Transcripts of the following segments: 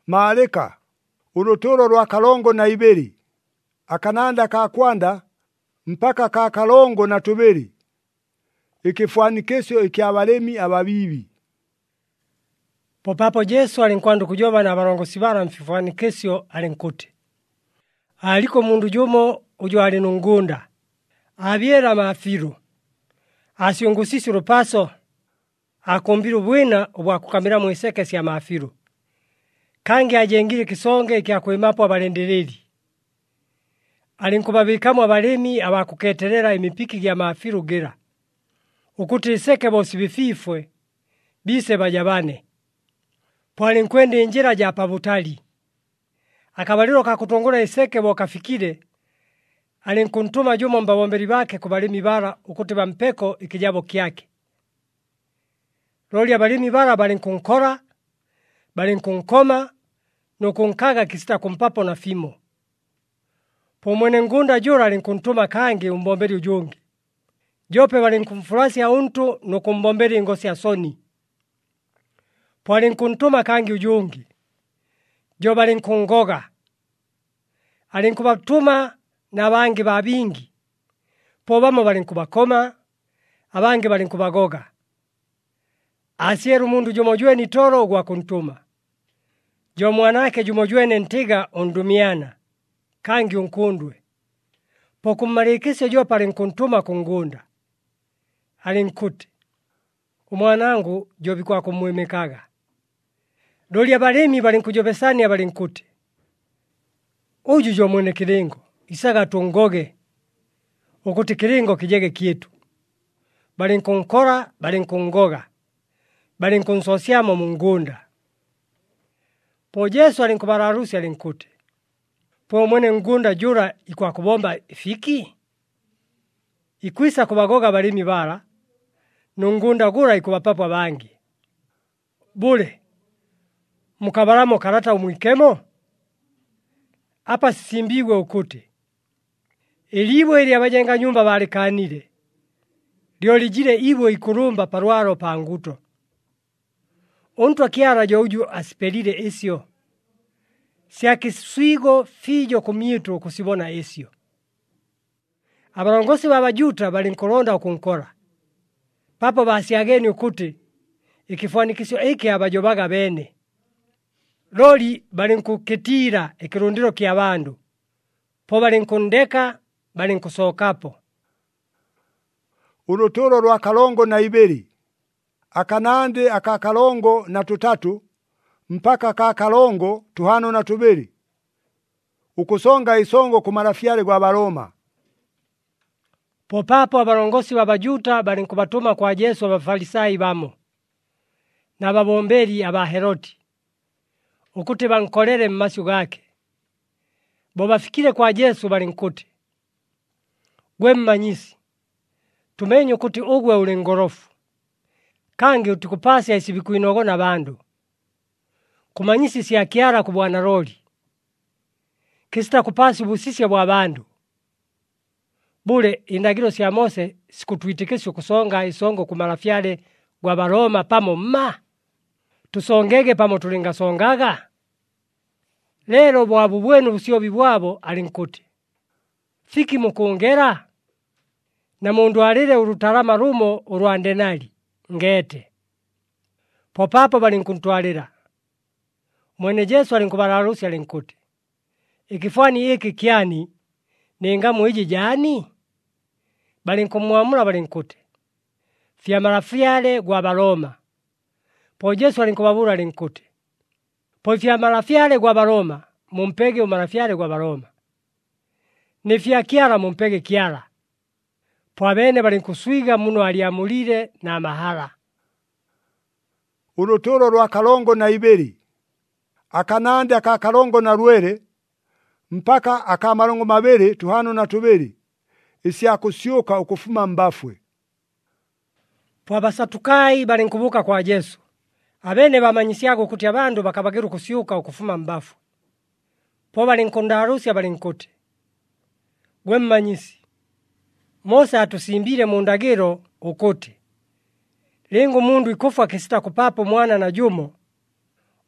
Maaleka, uruturo rwa kalongo na iberi, akananda ka kwanda, mpaka ka kalongo na tuberi, ikifwanikesyo ikyabalemi ababibi. Popapo Yesu alinkwanda kujoba na balongosi bala mfifwanikesyo alinkuti, aliko mundu jumo ujo ali nungunda, abyera mafiru, asyungusisi urupaso, akumbira ubwina obwakukamira mu iseke sya mafiru, kangi ajengire kisonge ikyakwimapo abalendereri. Alinkubabikamu abalemi abakuketerera imipiki gya mafiru gira, ukuti iseke bosi bififwe, bise bajabane. Po alinkwenda injira ja pabutali. Akabaliro kakutongola iseke bokafikire, alinkuntuma jumo mbabomberi bake ku balemi bala ukuti bampeko ikijabo kyake. Loli abalemi bala balinkunkora, balinkunkoma, nukunkaga kisita kumpapo na fimo. Po mwene ngunda jura alinkuntuma kangi umbomberi ujungi. Jope balinkumfurasya untu nukumbomberi ngosi ya soni. Po alinkuntuma kangi ujungi. Jo balinkungoga. Alinkubatuma na abangi babingi. Po bamo balinkubakoma, abangi balinkubagoga. Asieru mundu jumojweni toro gwa kuntuma. Jo mwanake jumojweni ntiga undumiana, kangi unkundwe. Po kummalikisyo jopa alinkuntuma kungunda. Alinkuti, umwanangu jobikwa kumwimikaga. Doli abalemi balinkujobesania balinkuti, uju jo mwene kilingo, isaga tungoge, ukuti kilingo kijege kietu. Balinkunkora, balinkungoga, balinkunsosyamo mungunda. Po Yesu alinkubararusi alinkuti, po mwene ngunda jura ikwa kubomba ifiki? Ikwisa kubagoga balimi bala, nungunda gura ikubapapo abangi. Bule, mukabalamo karata umwikemo? Apa sisimbiwe ukuti, ilibwe ili abajenga nyumba balikanile, lyo lijile ibwe ikurumba parwaro pa nguto. Untu akiara jo uju asipelile esyo. Siakiswigo fijo kumyitu kusibona esyo. Abalongosi babajuta balinkolonda ukunkora. Papo basiageni ukuti, ikifwanikisyo eki abajobaga bene. Loli balinkukitira ikirundiro kya bandu. Po balinkundeka, balinkusokapo. Uruturo rwa kalongo na iberi, akanande aka kalongo na tutatu, mpaka ka kalongo tuhano na tuberi, ukusonga isongo kumarafyale gwa Baroma. Popapo abalongosi babajuta balinkubatuma kwa Yesu abafarisayi bamo, na babomberi aba Herodi, ukuti bankolere mmasyu gake. Bo bafikire kwa Yesu balinkuti, gwe mmanyisi, tumenye ukuti ugwe uli ngorofu, kangi utikupasya isi bikwinogona bandu. Kumanyisi siakiara ku bwana loli, kisita kupasi busisya bwa bandu. Bule indagiro sya Mose sikutwitikisya kusonga isongo kumarafyale gwa Baroma pamo mma. Tusongege pamo tulingasongaga. Lero bwabu bwenu busyobi bwabo alinkuti, fiki mukungera? Na mundu alile urutalama rumo urwandenali, ngete. Popapo balinkuntwalira. Mwene Yesu alinkubararusi alinkuti, ikifwani iki kyani, ningamu iji jani? Balinkumwamula balinkuti, fya marafyale gwa Baroma. Po Yesu alinkubabula alinkuti, po fya marafyale gwa Baroma, mumpege umarafyale gwa Baroma. Ni fya kyala mumpege kyala. Po abene balinkuswiga muno aliamulile na mahala. Uruturo rwa kalongo na iberi, akanande aka kalongo na rwere, mpaka akamalongo mabere tuhano na tuberi, isyakusyuka ukufuma mbafwe. Po abasatukai balinkubuka kwa Yesu, abene bamanyisyaga ukuti abandu bakabagira kusyuka ukufuma mbafwe. Po balinkundarusya balinkuti, gwe mmanyisi, Mose atusimbile mu ndagiro ukuti, lingu mundu ikufa kisita kupapo mwana na jumo,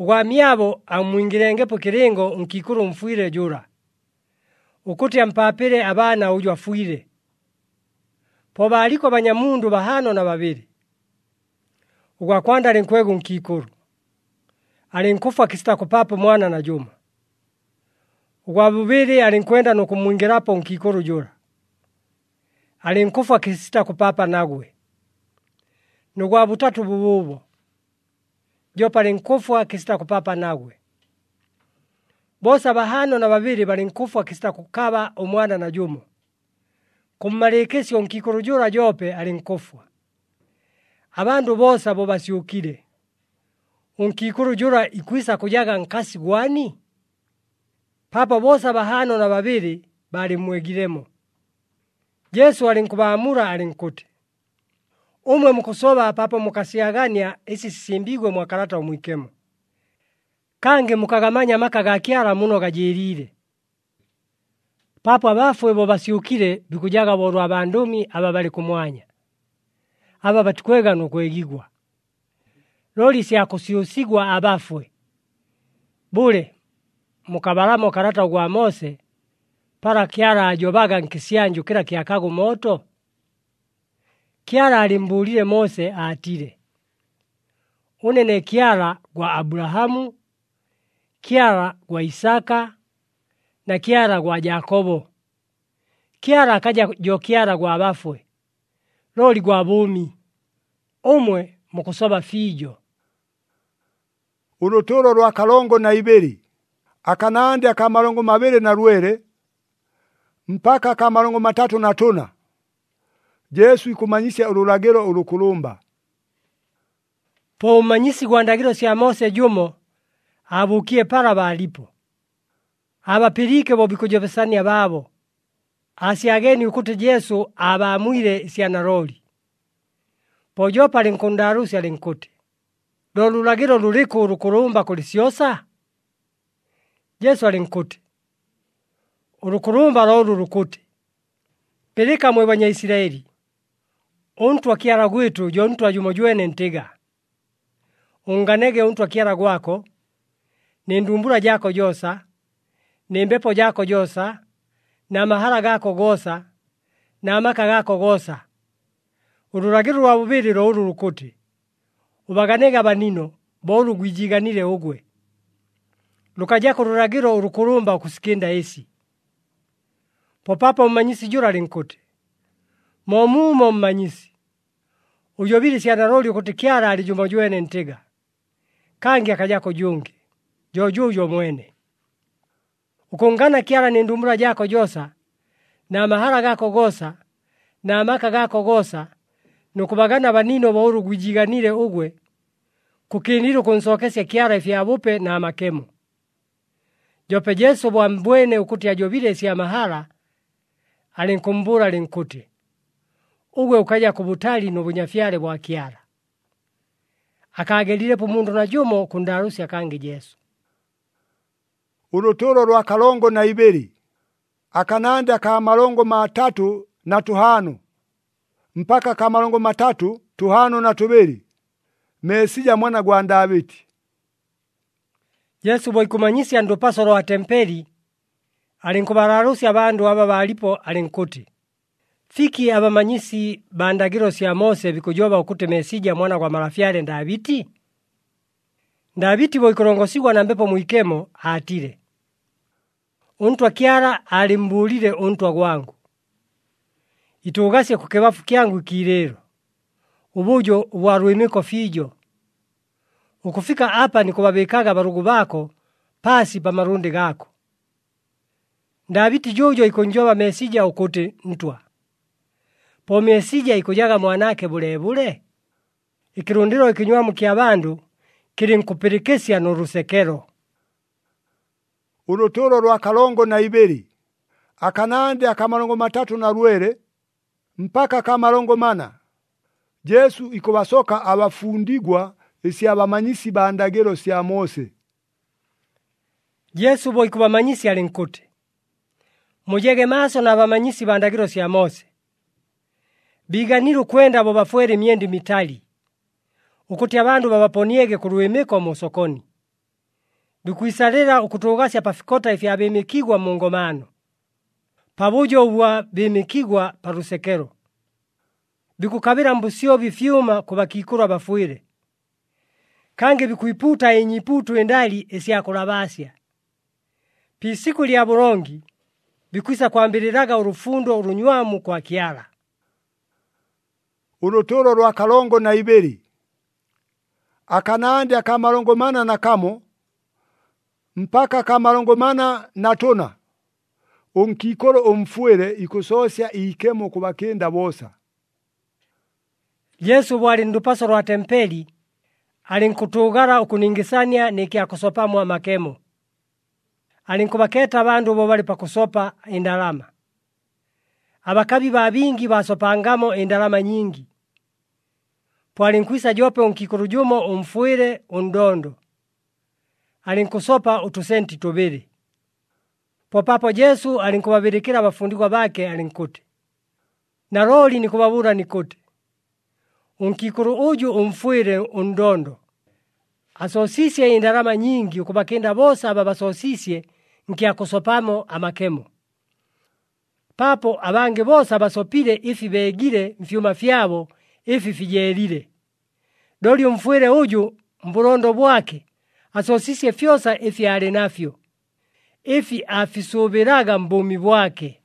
ugwamyabo amwingilengepo kilingo nkikulu mfwile jura, ukuti ampapile abana uju afwile. Po baliko banyamundu 52. Ugwakwanda alinkwegu nkikulu, alinkufa kisita kupapa mwana na juma. Ugwabubili alinkwenda nukumwingirapo nkikulu jura, alinkufa kisita kupapa nagwe. Nugwabutatu bububo, jopa alinkufa kisita kupapa nagwe. Bosa 52 balinkufa kisita kukaba umwana na juma. Kummalikisyo nkikulu jura jope alinkufa. Abandu bosa bo basyukile. Unkikulu jura ikwisa kujaga nkasi gwani? Papa bosa 52 balimwegilemo. Yesu alinkubaamura alinkuti, umwe mukusoba papa mukasiagania isi sisimbigwe mwakalata omwikemo. Kange mukagamanya maka ga kyala muno gajirire. Papa abafwe bo basyukile bikujaga bolwa bandumi aba bali kumwanya. Aba batukwega n'okwegigwa. Loli syakusyusigwa abafwe. Bule, mukabalamo karata gwa Mose, para kyala ajobaga nkisyanju kila kyakago moto. Kyala alimbulile Mose atile. Unene kyala gwa Abrahamu, kyala gwa Isaka, na kyala gwa Yakobo. Kyala akaja jo kyala gwa abafwe. Loli gwa bumi. Umwe mukusoba fijo. Uruturo rwa kalongo na iberi. Akanande akamalongo 2 mpaka akamalongo 3 Yesu ikumanyisya urulagiro urukulumba. Po umanyisi gwa ndagiro sya Mose jumo abukie para balipo. Abapilike bo bikujebesania babo. Asiageni ukuti Yesu abamwile syanaroli. Po jopa alinkundarusi alinkuti, lolulagiro luliku urukulumba kulisyosa? Yesu alinkuti, urukulumba lolu lukuti, pilika mwe Banyaisiraeli, untwa kyala gwitu jo ntwa jumojwene ntega. Unganege untwa kyala gwako, nindumbula jako josa, nimbepo jako josa, na mahala gako gosa, na amaka gako gosa. Urulagiro rwa bubiri lo uru lukuti, ubaganega banino, bolu gwijiganile ugwe. Lukajako urulagiro urukulumba ukusikinda esi. Popapa mmanyisi jura alinkuti, momumo mmanyisi, ujobili syanaroli ukuti kyala alijumojwene ntega, kangi akajako jungi, jojujo mwene. Ukungana kyala nindumbula jako josa, na mahala gako gosa, na amaka gako gosa, nukubagana banino bouru gwijiganile ugwe, kukindilu kunsokesya kyala ifyabupe na amakemo. Jope Yesu bwambwene ukuti ajobile sya mahala, alinkumbula alinkuti, ugwe ukaja kubutali n'obunyafyale bwa kyala. Akagelilepo mundu na jumo kundarusi akange Yesu. Uruturo rwa kalongo na iberi. Akanande akamalongo 3 mpaka akamalongo 3 Mesija mwana gwa Davidi. Yesu boikumanyisya ndupasoro wa tempeli, alinkubararusi abandu aba balipo alinkuti, fiki abamanyisi bandagiro sya Mose bikujoba ukuti Mesija mwana gwa malafyale Davidi? Davidi boikulongosigwa na mbepo mwikemo atile, untwa kyala alimbulile untwa gwangu, itugasye kukebafu kyangu ikilelo, ubujo ubwarwimiko fijo. Ukufika apa nikubabikaga barugu bako pasi pa marundi gako. Davidi jojo ikunjoba Mesija ukuti ntwa. Po Mesija ikujaga mwanake bulebule. Ikirundiro ikinywamu kya bandu kili nkupirikisya n'urusekero. Uruturo rwa kalongo na iberi. Akanande akamalongo 3 mpaka akamalongo 4 Yesu ikubasoka abafundigwa isi abamanyisi bandagiro sya Mose. Yesu boikubamanyisi alinkuti, mujege maso na abamanyisi bandagiro sya Mose. Biganiru kwenda abo bafwere myendi mitali, ukuti abandu babaponiege ku lwimiko mu sokoni. bikwisalĩla ũkũtũũgasya pa fikota ifya bĩmĩkigwa mu ngomano, pabũjo bwa bĩmĩkigwa pa lũsekelo. Bikukabĩla mbũsyobi fyuma kũ bakikũlwa bafwĩle, kangi bikwiputa enyiputu endali ĩsya kũlabasya. Pisiku lya bũlongi, bikwisa kwambĩlĩlaga ʉlũfundo ʉlũnywamu kwa Kyala. Ʉlũtũlo lwa 42 akanandi aka 41 mpaka aka 44 ũnkikolo ũmfwĩle ikũsosya ihikemo kũ bakĩnda bosa. Yesu bwalĩ ndupaso lwa tempeli, alĩnkũtũʉgala ʉkũningĩsania nĩ kyakʉsopamo amakemo. Alĩnkũbaketa abandũ bo balĩ pakʉsopa endalama. Abakabi babingi basopangamo endalama nyingi. Po alĩnkwisa jope ũnkikolo jʉmo ũmfwĩle ʉndondo. Alĩnkʉsopa ʉtʉsenti tʉbɨlɨ. Popapo Jesu alĩnkʉbabɨlɨkɨla abafundigwa bake alĩnkʉtĩ, naloli nikʉbabʉʉla nikʉtĩ, ũnkikolo ʉjʉ ũmfwĩle ʉndondo, asosisye endalama nyingi ʉkʉbakɨnda bosa aba basosisye nkyakʉsopamo amakemo. Papo abange bosa basopile ifi begile mfyuma fyabo ifi fijelile. Doli ũmfwĩle ʉjʉ mbʉlondo bwake asosisye fyosa ifi alĩ nafyo, ifi afisũbɨlaga mbʉʉmi bwake.